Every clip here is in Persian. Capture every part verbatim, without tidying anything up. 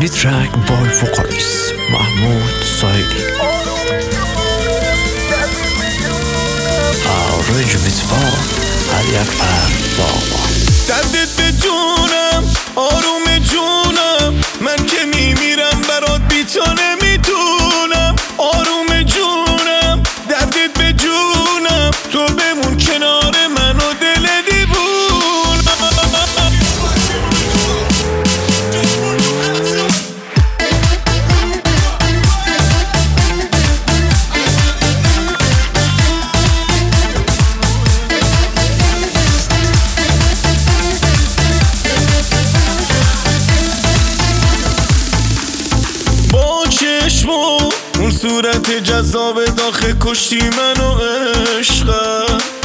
ترک بای وکالیست محمود سایلی. آرنجمنت با علی اکبر بابا. دردت به جونم آروم جونم، من که میمیرم برات بی تو نمیتونم. آروم جونم دردت به جونم، تو بمون کنار من و دل دیوونم. اون صورت جذاب داخل کشتی منو عشقه،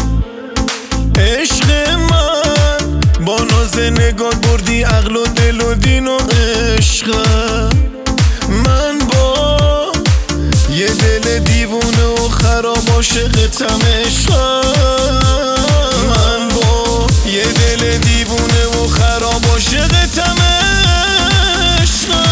عشق من با ناز نگاه بردی عقل و دل و دین و عشقه. من با یه دل دیوونه و خراب عاشقتم عشقه. من با یه دل دیوونه و خراب عاشقتم عشقه.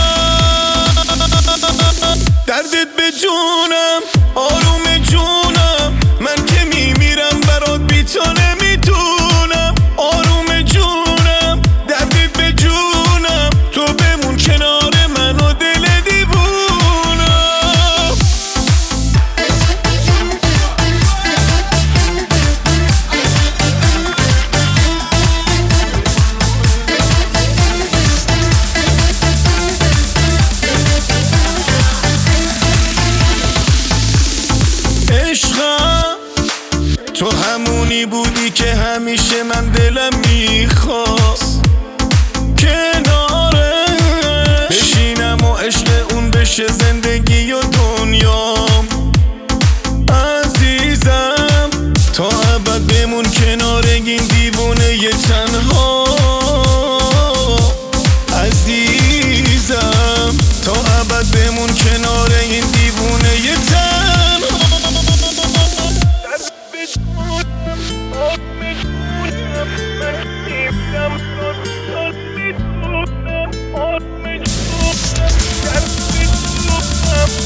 دردت به جونم آروم جونم، من که میمیرم برات بی تو نمیتونم. آروم جونم دردت به جونم، تو بمون کنار من و دل دیوونم. عشقم تو همونی بودی که همیشه من دلم میخواست کناره بشینم و عشق اون بشه زندگی و دنیام. عزیزم تا ابد بمون کنار این دیوونه ی تنها. عزیزم تا ابد بمون کنار این دیوونه ی تنها.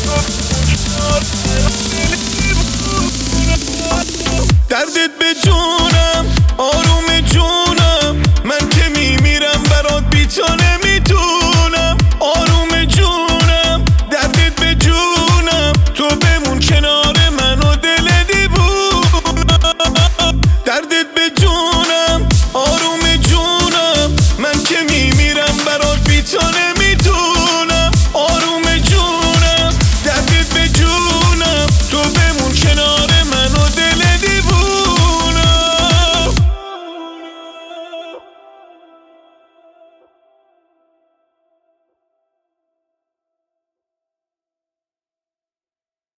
دردت به جون